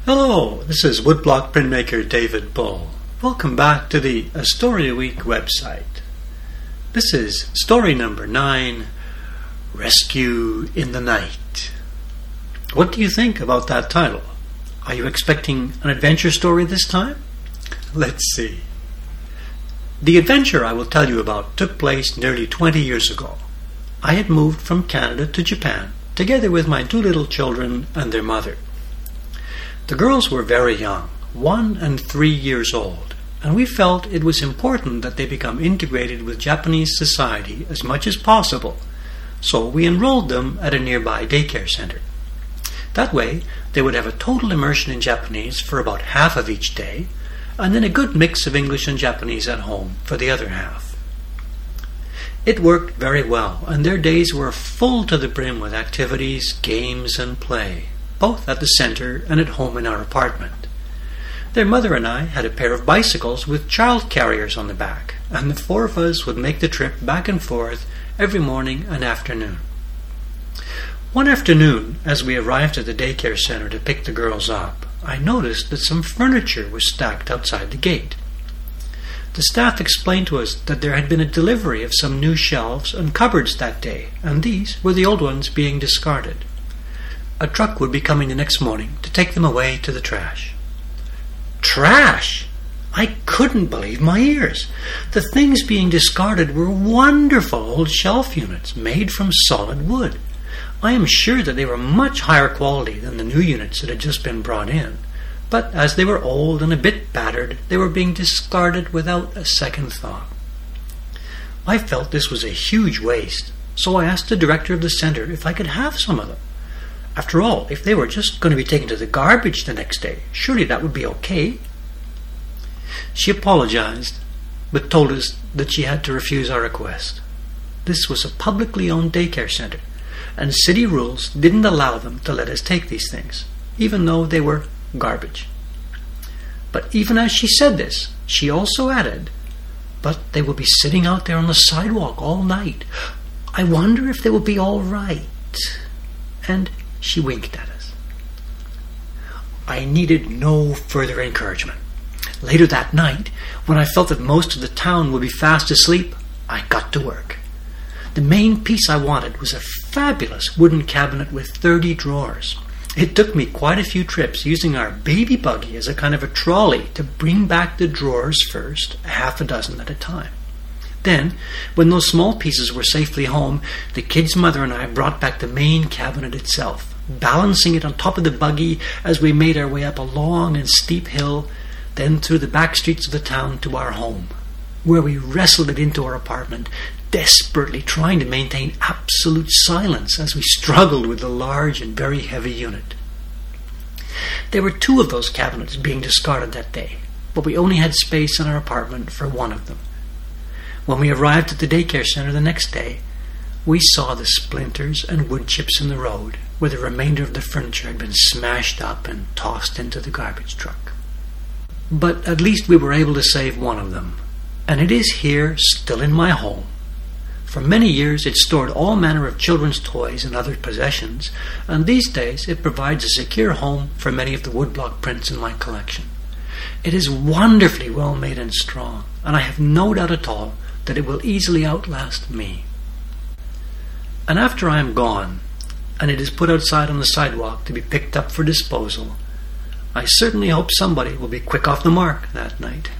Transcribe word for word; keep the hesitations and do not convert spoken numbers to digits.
Hello, this is woodblock printmaker David Bull. Welcome back to the A Story a Week website. This is story number nine, Rescue in the Night. What do you think about that title? Are you expecting an adventure story this time? Let's see. The adventure I will tell you about took place nearly twenty years ago. I had moved from Canada to Japan, together with my two little children and their mother. The girls were very young, one and three years old, and we felt it was important that they become integrated with Japanese society as much as possible, so we enrolled them at a nearby daycare center. That way, they would have a total immersion in Japanese for about half of each day, and then a good mix of English and Japanese at home for the other half. It worked very well, and their days were full to the brim with activities, games, and play, both at the center and at home in our apartment. Their mother and I had a pair of bicycles with child carriers on the back, and the four of us would make the trip back and forth every morning and afternoon. One afternoon, as we arrived at the daycare center to pick the girls up, I noticed that some furniture was stacked outside the gate. The staff explained to us that there had been a delivery of some new shelves and cupboards that day, and these were the old ones being discarded. A truck would be coming the next morning to take them away to the trash. Trash! I couldn't believe my ears. The things being discarded were wonderful old shelf units made from solid wood. I am sure that they were much higher quality than the new units that had just been brought in, but as they were old and a bit battered, they were being discarded without a second thought. I felt this was a huge waste, so I asked the director of the center if I could have some of them. After all, if they were just going to be taken to the garbage the next day, surely that would be okay. She apologized, but told us that she had to refuse our request. This was a publicly owned daycare center, and city rules didn't allow them to let us take these things, even though they were garbage. But even as she said this, she also added, "But they will be sitting out there on the sidewalk all night. I wonder if they will be all right." And she winked at us. I needed no further encouragement. Later that night, when I felt that most of the town would be fast asleep, I got to work. The main piece I wanted was a fabulous wooden cabinet with thirty drawers. It took me quite a few trips using our baby buggy as a kind of a trolley to bring back the drawers first, a half a dozen at a time. Then, when those small pieces were safely home, the kid's mother and I brought back the main cabinet itself, balancing it on top of the buggy as we made our way up a long and steep hill, then through the back streets of the town to our home, where we wrestled it into our apartment, desperately trying to maintain absolute silence as we struggled with the large and very heavy unit. There were two of those cabinets being discarded that day, but we only had space in our apartment for one of them. When we arrived at the daycare center the next day, we saw the splinters and wood chips in the road, where the remainder of the furniture had been smashed up and tossed into the garbage truck. But at least we were able to save one of them, and it is here, still in my home. For many years it stored all manner of children's toys and other possessions, and these days it provides a secure home for many of the woodblock prints in my collection. It is wonderfully well made and strong, and I have no doubt at all that it will easily outlast me. And after I am gone, and it is put outside on the sidewalk to be picked up for disposal, I certainly hope somebody will be quick off the mark that night.